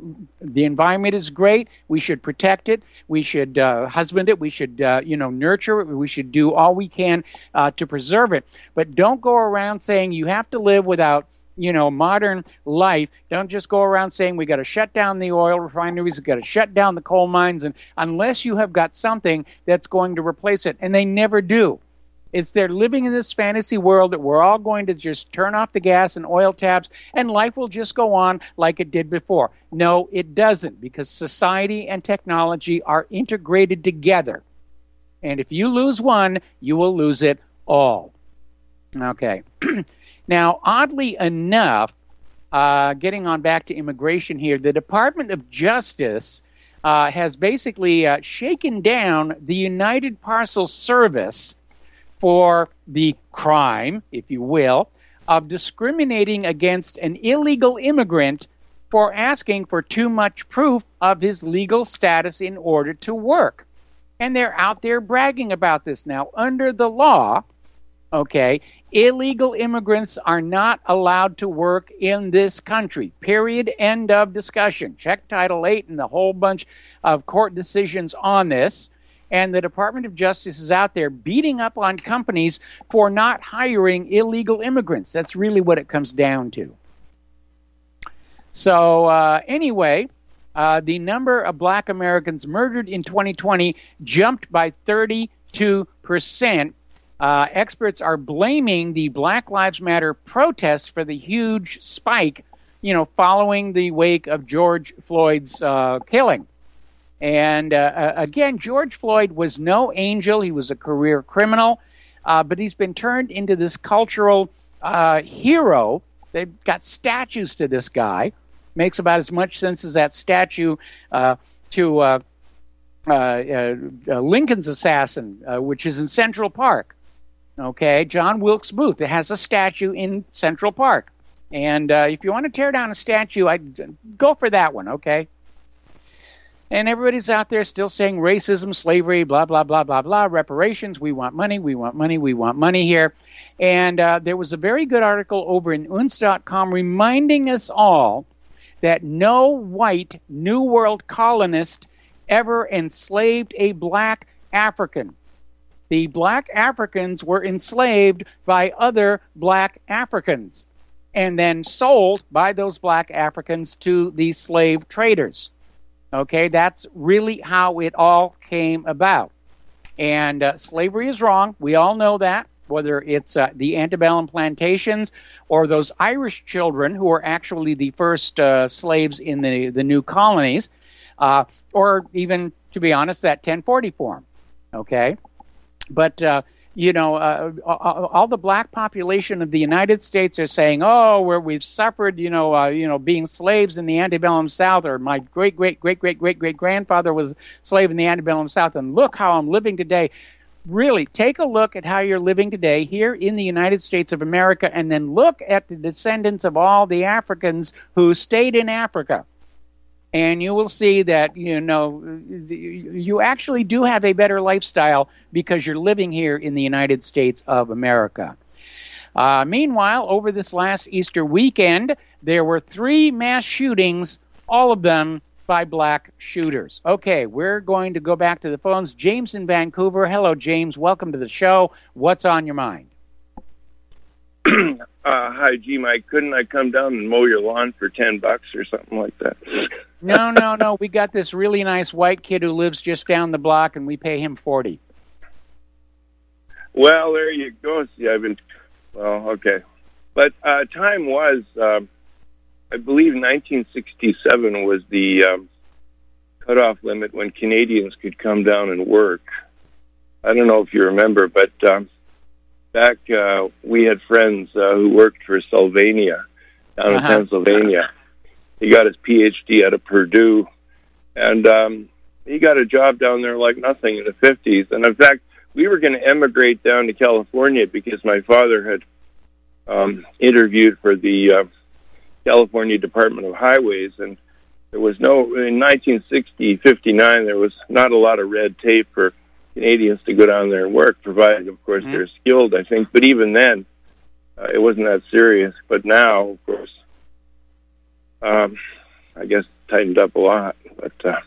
the environment is great. We should protect it. We should uh, husband it. We should, uh, you know, nurture it. We should do all we can uh, to preserve it. But don't go around saying you have to live without, you know, modern life. Don't just go around saying we got to shut down the oil refineries, we got to shut down the coal mines, and unless you have got something that's going to replace it, and they never do. It's they're living in this fantasy world that we're all going to just turn off the gas and oil taps, and life will just go on like it did before. No, it doesn't, because society and technology are integrated together. And if you lose one, you will lose it all. Okay. Now, oddly enough, uh, getting on back to immigration here, the Department of Justice uh, has basically uh, shaken down the United Parcel Service for the crime, if you will, of discriminating against an illegal immigrant for asking for too much proof of his legal status in order to work. And they're out there bragging about this. Now, under the law, okay, illegal immigrants are not allowed to work in this country. Period. End of discussion. Check Title eight and a whole bunch of court decisions on this. And the Department of Justice is out there beating up on companies for not hiring illegal immigrants. That's really what it comes down to. So uh, anyway, uh, the number of black Americans murdered in twenty twenty jumped by thirty-two percent. Uh, experts are blaming the Black Lives Matter protests for the huge spike, you know, following the wake of George Floyd's uh, killing. And uh, again, George Floyd was no angel. He was a career criminal, uh, but he's been turned into this cultural uh, hero. They've got statues to this guy. Makes about as much sense as that statue uh, to uh, uh, uh, uh, Lincoln's assassin, uh, which is in Central Park. Okay, John Wilkes Booth. It has a statue in Central Park. And uh, if you want to tear down a statue, I'd go for that one, okay? And everybody's out there still saying racism, slavery, blah, blah, blah, blah, blah, reparations, we want money, we want money, we want money here. And uh, there was a very good article over in U N S dot com reminding us all that no white New World colonist ever enslaved a black African. The black Africans were enslaved by other black Africans. and then sold by those black Africans to the slave traders. Okay, that's really how it all came about. And uh, slavery is wrong. We all know that, whether it's uh, the antebellum plantations or those Irish children who were actually the first uh, slaves in the, the new colonies, uh, or even, to be honest, that ten forty form. Okay? But, uh, you know, uh, all the black population of the United States are saying, oh, where we've suffered, you know, uh, you know, being slaves in the antebellum South, or my great, great, great, great, great, great grandfather was a slave in the antebellum South, and look how I'm living today. Really, take a look at how you're living today here in the United States of America, and then look at the descendants of all the Africans who stayed in Africa. And you will see that, you know, you actually do have a better lifestyle because you're living here in the United States of America. Uh, meanwhile, over this last Easter weekend, there were three mass shootings, all of them by black shooters. Okay, we're going to go back to the phones. James in Vancouver. Hello, James. Welcome to the show. What's on your mind? uh, hi, G Mike. Couldn't I come down and mow your lawn for ten bucks or something like that? No, no, no. We got this really nice white kid who lives just down the block, and we pay him forty. Well, there you go. See, I've been, well, okay. But uh, time was, uh, I believe nineteen sixty-seven was the um, cutoff limit when Canadians could come down and work. I don't know if you remember, but um, back uh, we had friends uh, who worked for Sylvania down uh-huh. in Pennsylvania. He got his P H D out of Purdue, and um, he got a job down there like nothing in the fifties. And in fact, we were going to emigrate down to California because my father had um, interviewed for the uh, California Department of Highways, and there was no, in nineteen sixty, fifty-nine, there was not a lot of red tape for Canadians to go down there and work, provided, of course, mm-hmm. they're skilled, I think. But even then, uh, it wasn't that serious. But now, of course, um, I guess tightened up a lot. But uh,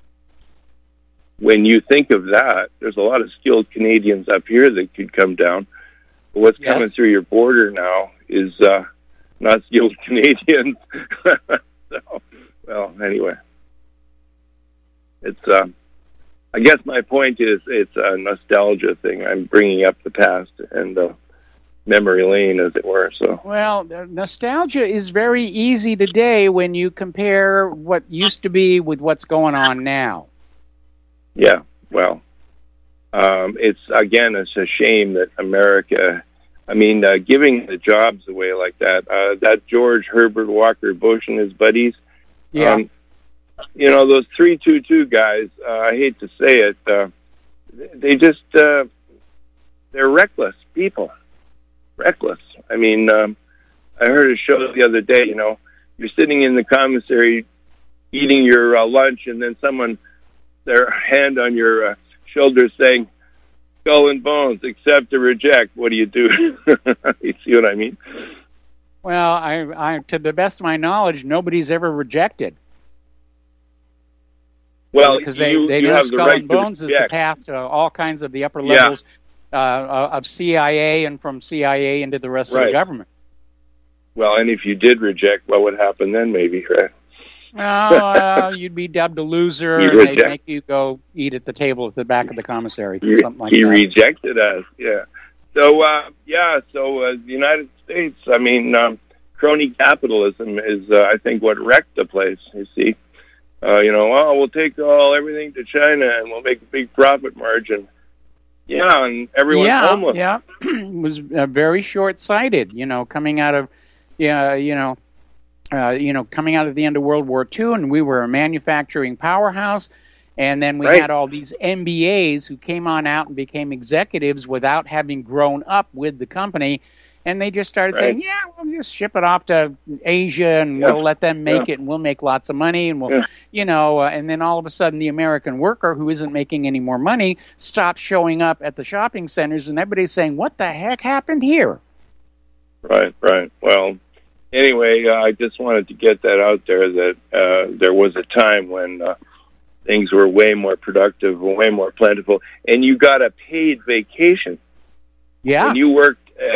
when you think of that, there's a lot of skilled Canadians up here that could come down. But what's yes. coming through your border now is uh, not skilled Canadians. So, well, anyway, it's. Uh, I guess my point is it's a nostalgia thing. I'm bringing up the past and uh, memory lane, as it were. So, well, nostalgia is very easy today when you compare what used to be with what's going on now. Yeah, well, um, it's again, it's a shame that America. I mean, uh, giving the jobs away like that. Uh, that George Herbert Walker Bush and his buddies. Yeah. Um, You know, those three two two guys, uh, I hate to say it, uh, they just, uh, they're reckless people. Reckless. I mean, um, I heard a show the other day, you know, you're sitting in the commissary eating your uh, lunch, and then someone, their hand on your uh, shoulder saying, skull and bones, accept or reject. What do you do? You see what I mean? Well, I, I, to the best of my knowledge, nobody's ever rejected. Well, because they, you, they you know have Skull the right and Bones to is the path to all kinds of the upper levels yeah. uh, of C I A and from C I A into the rest right. of the government. Well, and if you did reject, what would happen then, maybe, right? Oh, uh, you'd be dubbed a loser, you and reject. they'd make you go eat at the table at the back of the commissary, he, something like he that. He rejected us, yeah. So, uh, yeah, so uh, the United States, I mean, um, crony capitalism is, uh, I think, what wrecked the place, you see. Uh, you know, oh, we'll take all everything to China and we'll make a big profit margin. Yeah, and everyone's yeah, homeless. Yeah, it was uh, very short-sighted, you know, coming out of, yeah, you know, uh, you know, coming out of the end of World War Two, and we were a manufacturing powerhouse, and then we right. had all these M B As who came on out and became executives without having grown up with the company. And they just started right. saying, yeah, we'll just ship it off to Asia and yeah. we'll let them make yeah. it and we'll make lots of money. And we'll, yeah. you know, uh, and then all of a sudden the American worker who isn't making any more money stops showing up at the shopping centers and everybody's saying, what the heck happened here? Right, right. Well, anyway, uh, I just wanted to get that out there that uh, there was a time when uh, things were way more productive, way more plentiful, and you got a paid vacation. Yeah. When you worked at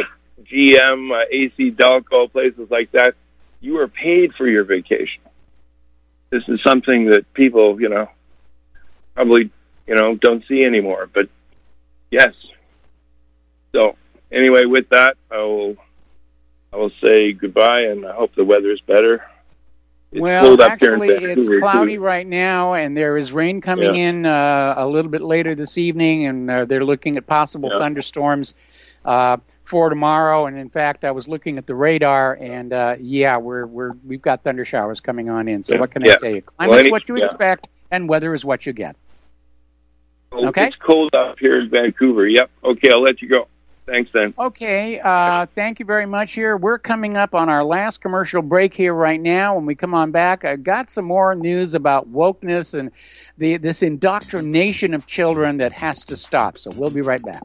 G M, uh, A C Delco, places like that, you are paid for your vacation. This is something that people, you know, probably, you know, don't see anymore. But yes. So anyway, with that, I will, I will say goodbye, and I hope the weather is better. It's well, cold up actually, here in it's Vancouver, cloudy too. right now, and there is rain coming Yeah. in uh, a little bit later this evening, and uh, they're looking at possible Yeah. thunderstorms uh, for tomorrow. And in fact, I was looking at the radar, and uh, yeah, we're we're we've got thunder showers coming on in. So Yeah. what can Yeah. I tell you? Climate Well, is any- what you yeah. expect, and weather is what you get. Oh, Okay. It's cold up here in Vancouver. Yep. Okay, I'll let you go. Thanks, then. Okay, uh, thank you very much here. We're coming up on our last commercial break here right now. When we come on back, I got some more news about wokeness and the this indoctrination of children that has to stop. So we'll be right back.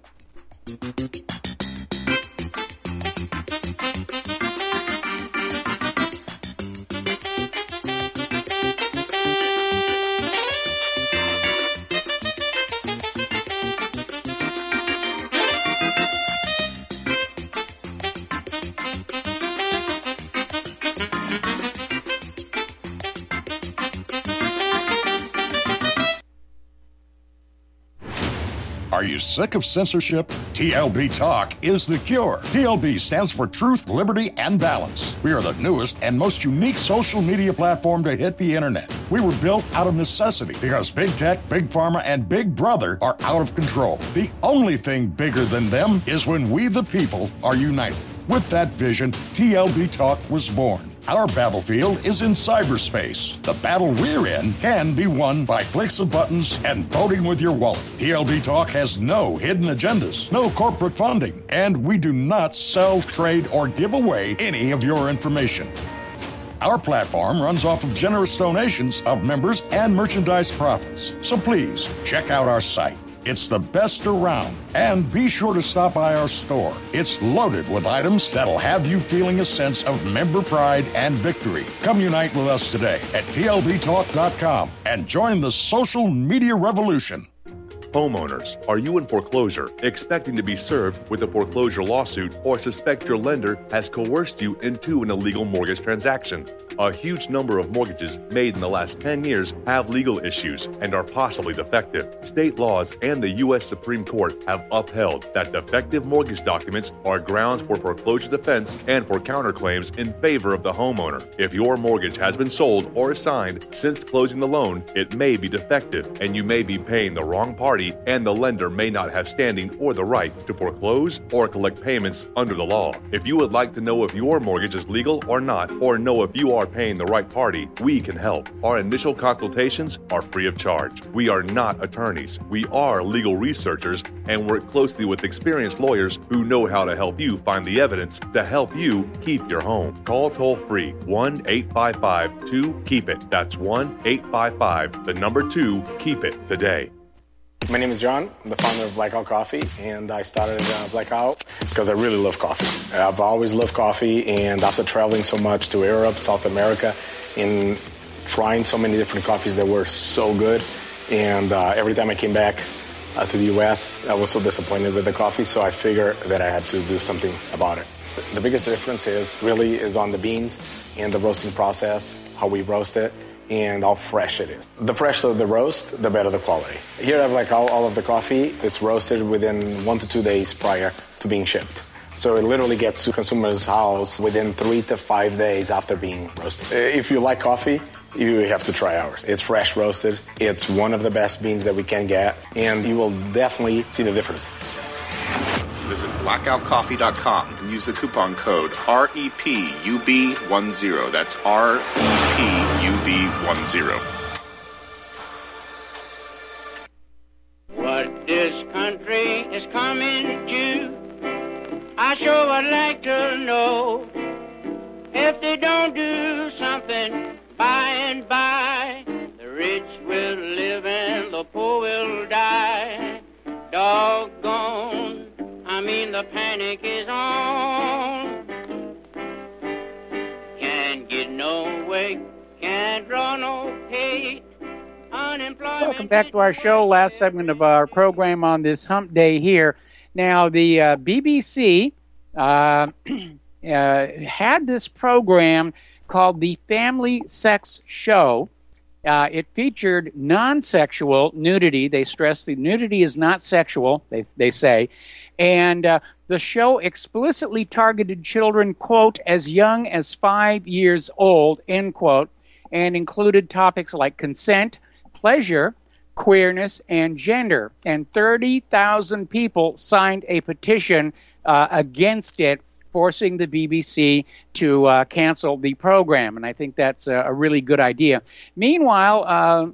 Are you sick of censorship? T L B Talk is the cure. T L B stands for Truth, Liberty, and Balance. We are the newest and most unique social media platform to hit the internet. We were built out of necessity because big tech, big pharma, and big brother are out of control. The only thing bigger than them is when we the people are united. With that vision, T L B Talk was born. Our battlefield is in cyberspace. The battle we're in can be won by clicks of buttons and voting with your wallet. T L B Talk has no hidden agendas, no corporate funding, and we do not sell, trade, or give away any of your information. Our platform runs off of generous donations of members and merchandise profits. So please, check out our site. It's the best around. And be sure to stop by our store. It's loaded with items that'll have you feeling a sense of member pride and victory. Come unite with us today at T L B talk dot com and join the social media revolution. Homeowners, are you in foreclosure, expecting to be served with a foreclosure lawsuit, or suspect your lender has coerced you into an illegal mortgage transaction? A huge number of mortgages made in the last ten years have legal issues and are possibly defective. State laws and the U S Supreme Court have upheld that defective mortgage documents are grounds for foreclosure defense and for counterclaims in favor of the homeowner. If your mortgage has been sold or assigned since closing the loan, it may be defective and you may be paying the wrong party, and the lender may not have standing or the right to foreclose or collect payments under the law. If you would like to know if your mortgage is legal or not, or know if you are paying the right party, we can help. Our initial consultations are free of charge. We are not attorneys. We are legal researchers and work closely with experienced lawyers who know how to help you find the evidence to help you keep your home. Call toll free one eight five five two keep it. That's one eight five five, the number two, keep it today. My name is John. I'm the founder of Blackout Coffee, and I started uh, Blackout because I really love coffee. I've always loved coffee, and after traveling so much to Europe, South America, and trying so many different coffees that were so good, and uh, every time I came back uh, to the U S, I was so disappointed with the coffee, so I figured that I had to do something about it. The biggest difference is really is on the beans and the roasting process, how we roast it, and how fresh it is. The fresher the roast, the better the quality. Here I have like all, all of the coffee. It's roasted within one to two days prior to being shipped. So it literally gets to consumer's house within three to five days after being roasted. If you like coffee, you have to try ours. It's fresh roasted. It's one of the best beans that we can get, and you will definitely see the difference. Visit blackout coffee dot com and use the coupon code R E P U B ten. That's R E P U B ten. What this country is coming to, I sure would like to know. If they don't do something by and by, the rich will live and the poor will die. Doggone, I mean the panic is on. Can't get no way, can't draw no pay. Unemployment. Welcome back to our show, last segment of our program on this hump day here. Now, the uh, B B C uh, uh, had this program called the Family Sex Show. Uh, it featured non-sexual nudity. They stress the nudity is not sexual, they, they say. And uh, the show explicitly targeted children, quote, as young as five years old, end quote, and included topics like consent, pleasure, queerness, and gender. And thirty thousand people signed a petition uh, against it, forcing the B B C to uh, cancel the program. And I think that's a, a really good idea. Meanwhile, uh,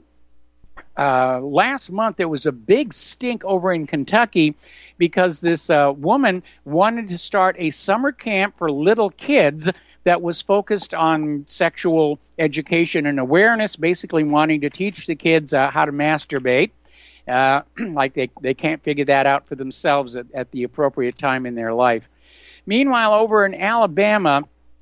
uh, last month there was a big stink over in Kentucky because this uh, woman wanted to start a summer camp for little kids that was focused on sexual education and awareness, basically wanting to teach the kids uh, how to masturbate. Uh, like they, they can't figure that out for themselves at, at the appropriate time in their life. Meanwhile, over in Alabama,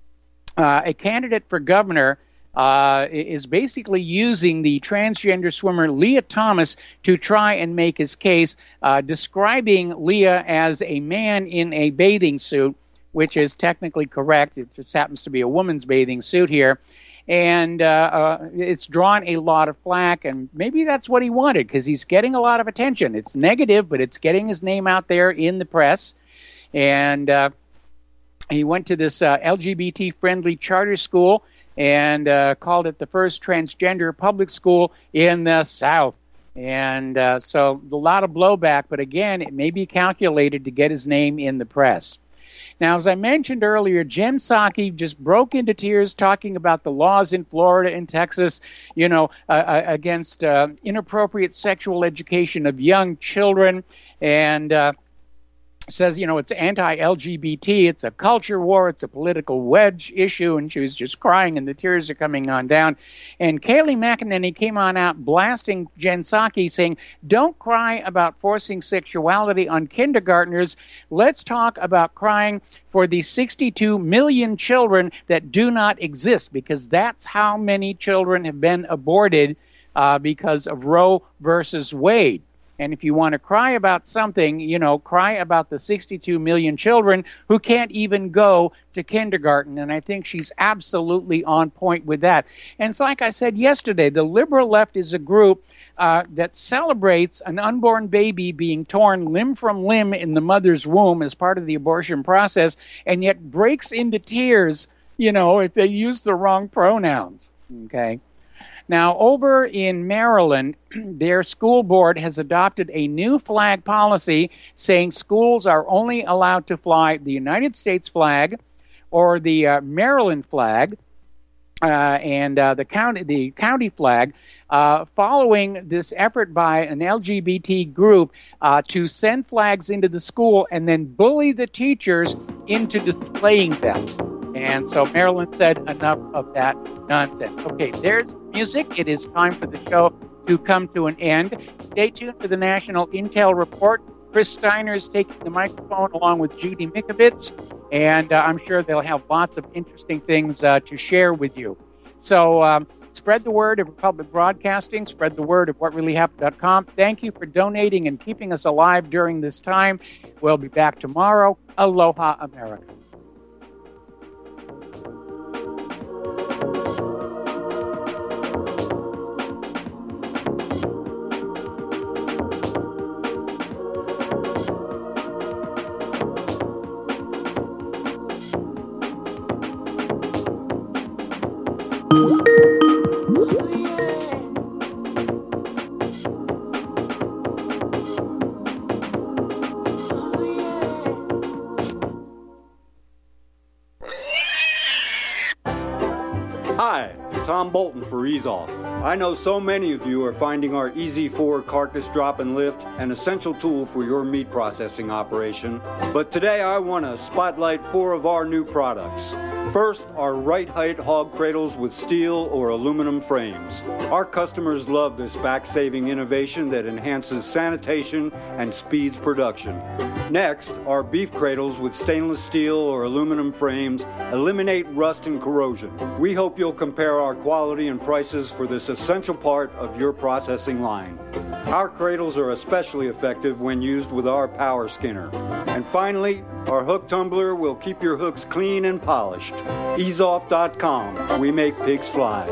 uh, a candidate for governor uh, is basically using the transgender swimmer Leah Thomas to try and make his case, uh, describing Leah as a man in a bathing suit, which is technically correct. It just happens to be a woman's bathing suit here. And uh, uh, it's drawn a lot of flack, and maybe that's what he wanted because he's getting a lot of attention. It's negative, but it's getting his name out there in the press. And uh, he went to this uh, L G B T-friendly charter school and uh, called it the first transgender public school in the South. And uh, so a lot of blowback, but again, it may be calculated to get his name in the press. Now, as I mentioned earlier, Jen Psaki just broke into tears talking about the laws in Florida and Texas, you know, uh, against uh, inappropriate sexual education of young children, and uh, says, you know, it's anti-L G B T, it's a culture war, it's a political wedge issue, and she was just crying, and the tears are coming on down. And Kayleigh McEnany came on out blasting Jen Psaki, saying, don't cry about forcing sexuality on kindergartners. Let's talk about crying for the sixty-two million children that do not exist, because that's how many children have been aborted uh, because of Roe versus Wade. And if you want to cry about something, you know, cry about the sixty-two million children who can't even go to kindergarten. And I think she's absolutely on point with that. And it's like I said yesterday, the liberal left is a group uh, that celebrates an unborn baby being torn limb from limb in the mother's womb as part of the abortion process, and yet breaks into tears, you know, if they use the wrong pronouns. Okay. Now, over in Maryland, their school board has adopted a new flag policy saying schools are only allowed to fly the United States flag or the uh, Maryland flag uh, and uh, the county the county flag, uh, following this effort by an L G B T group uh, to send flags into the school and then bully the teachers into displaying them. And so Maryland said enough of that nonsense. Okay, there's music. It is time for the show to come to an end. Stay tuned for the National Intel Report. Chris Steiner is taking the microphone along with Judy Mikovits, and uh, I'm sure they'll have lots of interesting things uh, to share with you. So um, spread the word of Republic Broadcasting. Spread the word of what really happened dot com. Thank you for donating and keeping us alive during this time. We'll be back tomorrow. Aloha, America. Hi, Tom Bolton for Ease Off. I know so many of you are finding our E Z four carcass drop and lift an essential tool for your meat processing operation, but today I want to spotlight four of our new products. First are right height hog cradles with steel or aluminum frames. Our customers love this back-saving innovation that enhances sanitation and speeds production. Next are beef cradles with stainless steel or aluminum frames, eliminate rust and corrosion. We hope you'll compare our quality and prices for this essential part of your processing line. Our cradles are especially effective when used with our power skinner. And finally, our hook tumbler will keep your hooks clean and polished. ease off dot com. We make pigs fly.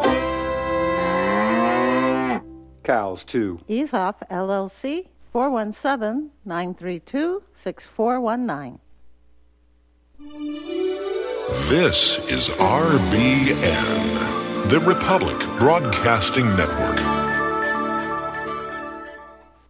Cows, too. Ease Off, L L C, four one seven, nine three two, six four one nine. This is R B N, the Republic Broadcasting Network.